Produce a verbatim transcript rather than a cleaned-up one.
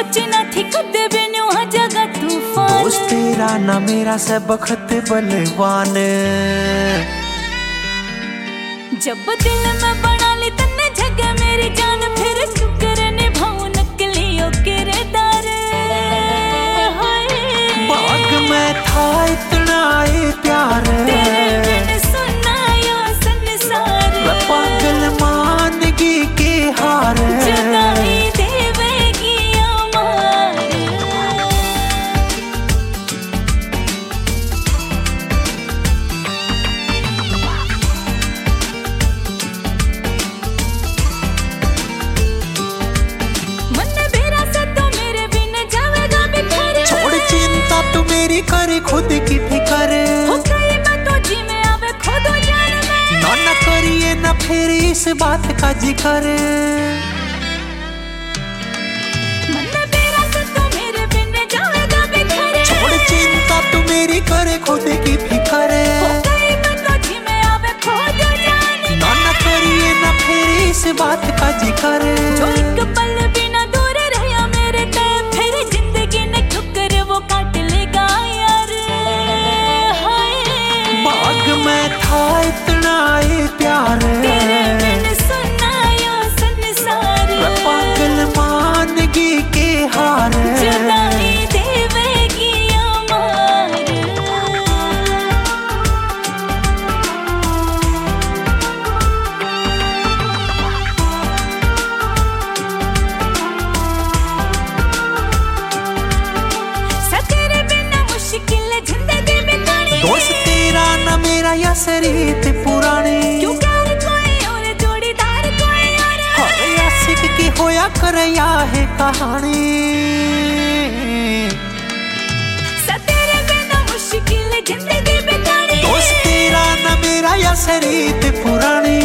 सोचे ना थी खुद बिनु हाँ जगह तूफान। दोस्त तेरा ना मेरा से बखत बलवान। जब दिल में बना ली तन्ने जगह मेरी जान, फिर शुक्र निभाऊं नकलियों किरदार। बाग में था इतना ये प्यार, तेरे बिन सुना यो संसार। मैं पागल मानगी के हार, जुदाई देवेगी अमार। मेरी करे खुद की फिकर, हो गई मैं तो जी में आवे खुद जान में। ना ना करिए ना फिर इस बात का जिक्र। मन मेरा से तो मेरे बिन जाएगा बिखरे। छोड़ चिंता तू मेरी करे खुद की फिकर, हो गई मैं तो जी में आवे खुद जान में। ना ना करिए ना फिर इस बात का जिक्र। जो एक पल बिना दूर रहा मेरे ते, फिर जिंदगी ने ठुकर वो काट लेगा यार। बाग में था इतना ये प्यार, तेरे बिन सुना यो संसार। मैं पागल मानगी के हार, जुदाई देवेगी अमार। तेरे बिना मुश्किल जिंदगी बितानी। दोस्त तेरा ना मेरा या सरीत पुरानी। क्यों प्यार कोई और जोड़ीदार कोई और। हर आशिक की होया कर या है कहानी। तेरे बिना मुश्किल जिंदगी बितानी। दोस्त तेरा ना मेरा या सरीत पुरानी।